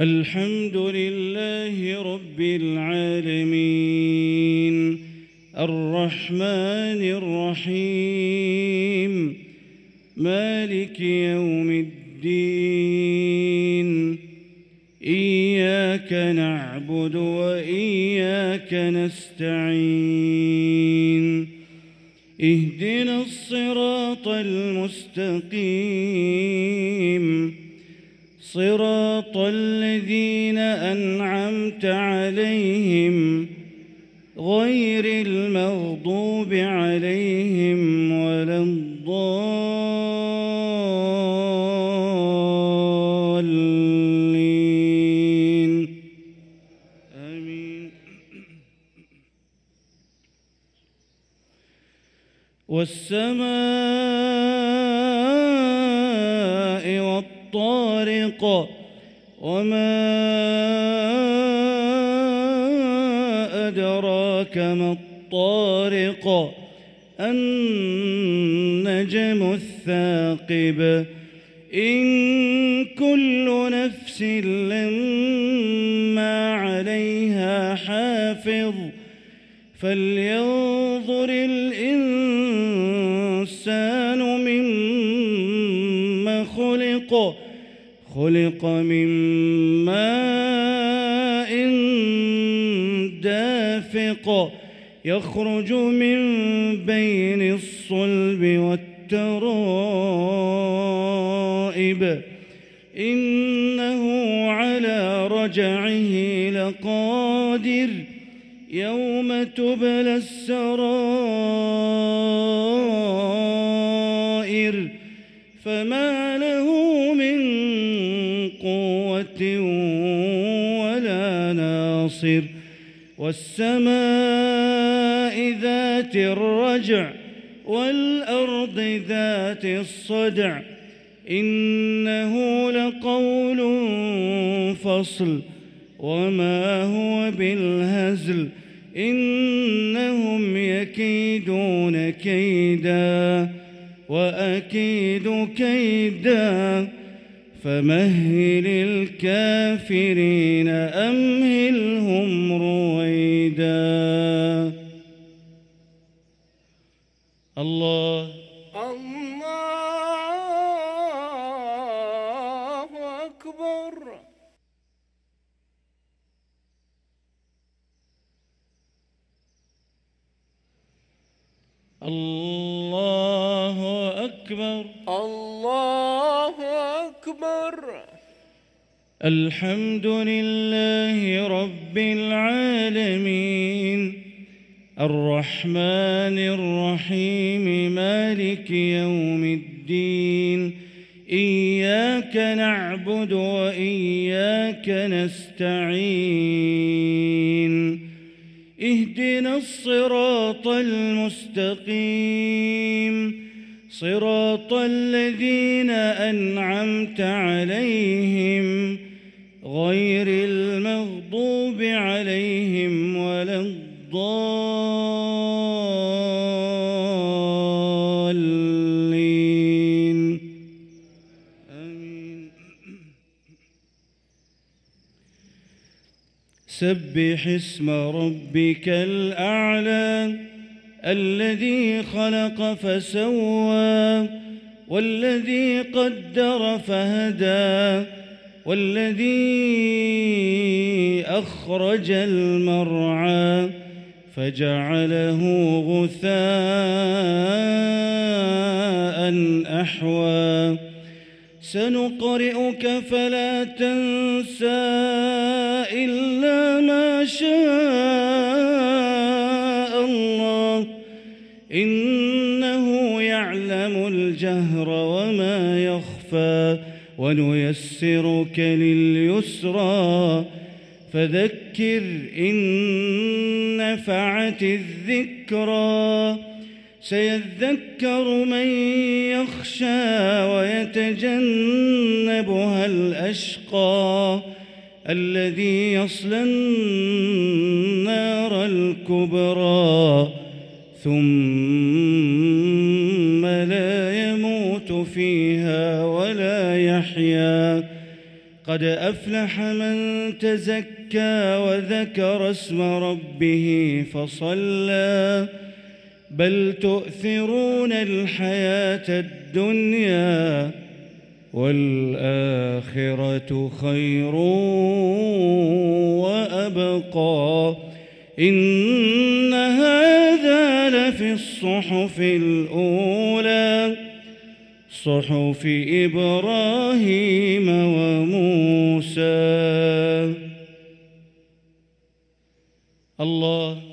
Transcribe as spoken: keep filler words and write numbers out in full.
الحمد لله رب العالمين الرحمن الرحيم مالك يوم الدين إياك نعبد وإياك نستعين اهدنا الصراط المستقيم صراط الذين أنعمت عليهم غير المغضوب عليهم ولا الضالين آمين. والسماء والطارق وما أدراك ما الطارق النجم الثاقب إن كل نفس لما عليها حافظ فلينظر الإنسان مما خلق خلق من ماء دافق يخرج من بين الصلب والترائب إنه على رجعه لقادر يوم تبلى السرائر فما له من قوة ولا ناصر والسماء ذات الرجع والأرض ذات الصدع إنه لقول فصل وما هو بالهزل إنهم يكيدون كيدا وأكيد كيدا فمهل الكافرين أمهلهم رويدا. الله الله أكبر. الله أكبر. الله أكبر. الحمد لله رب العالمين الرحمن الرحيم مالك يوم الدين إياك نعبد وإياك نستعين اهدنا الصراط المستقيم صراط الذين أنعمت عليهم غير المغضوب عليهم ولا الضالين آمين. سبح اسم ربك الأعلى الذي خلق فسوى والذي قدر فهدى والذي أخرج المرعى فجعله غثاء أحوى سنقرئك فلا تنسى إلا ما شاء الله إنه يعلم الجهر وما يخفى ونيسرك لليسرى فذكر إن نفعت الذكرى سيذكر من يخشى ويتجنبها الأشقى الذي يصلى النار الكبرى ثم لا يموت فيها ولا يحيا قد أفلح من تزكى وذكر اسم ربه فصلى بل تؤثرون الحياة الدنيا والآخرة خير وأبقى إن هذا لفي الصحف الأولى صحف إبراهيم وموسى. الله